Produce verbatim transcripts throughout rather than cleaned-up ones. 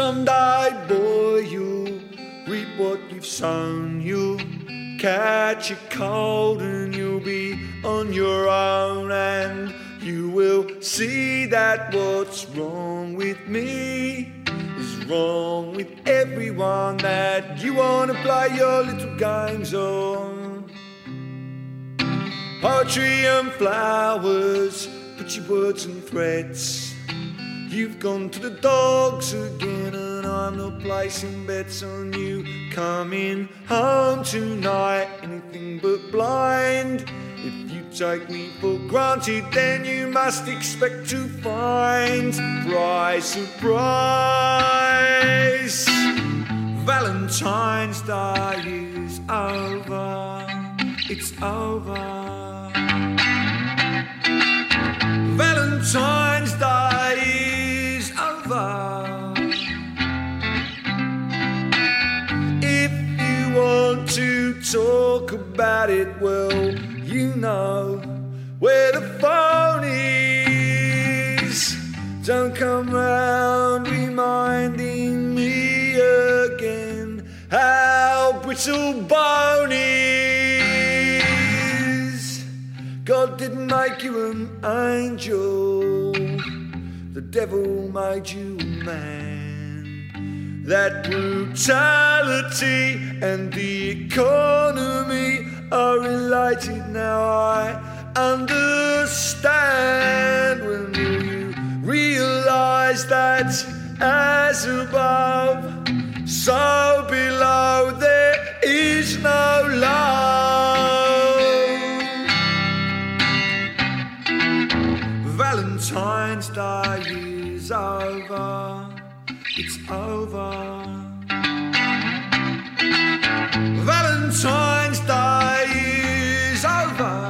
Someday, boy, you'll reap what you've sown. You'll catch a cold and you'll be on your own, and you will see that what's wrong with me is wrong with everyone that you want to play your little games on. Poetry and flowers, pretty words and threats. You've gone to the dogs again, and I'm not placing bets on you coming home tonight, anything but blind. If you take me for granted, then you must expect to find surprise, surprise. Valentine's Day is over, it's over. Valentine's Day is over. If you want to talk about it, well, you know where the phone is. Don't come round reminding me again how brittle bone is. God didn't make you an angel, the devil made you a man. That brutality and the economy are related now, I understand. When will you realise that as above, so below there is no love? Valentine's Day is over, it's over. Valentine's Day is over.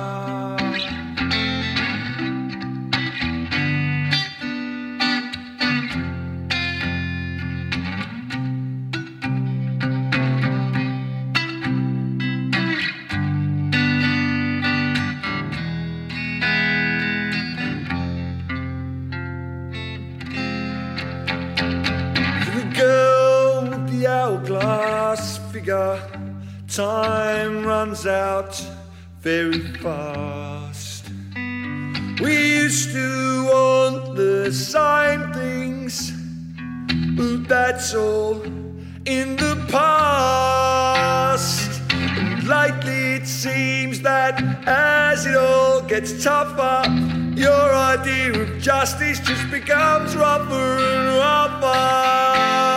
The girl with the hourglass figure, time runs out very fast. We used to want the same things, but that's all in the past. And lately it seems that as it all gets tougher, your idea of justice just becomes rougher and rougher.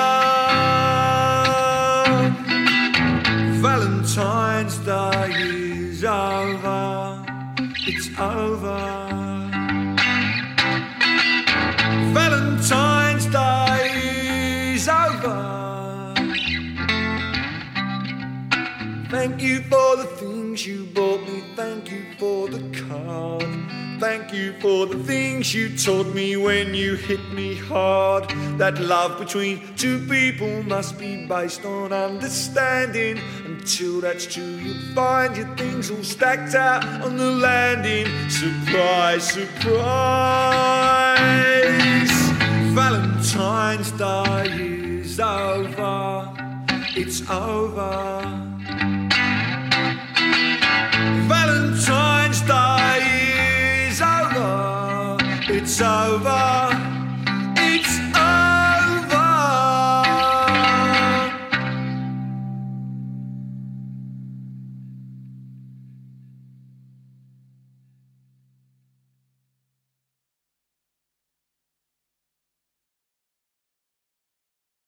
Valentine's Day is over, it's over. Valentine's Day is over. Thank you for the things you bought me, thank you for the card. Thank you for the things you taught me when you hit me hard. That love between two people must be based on understanding. Until that's true, you'll find your things all stacked out on the landing. Surprise, surprise. Valentine's Day is over, it's over. Valentine's Day is over, it's over.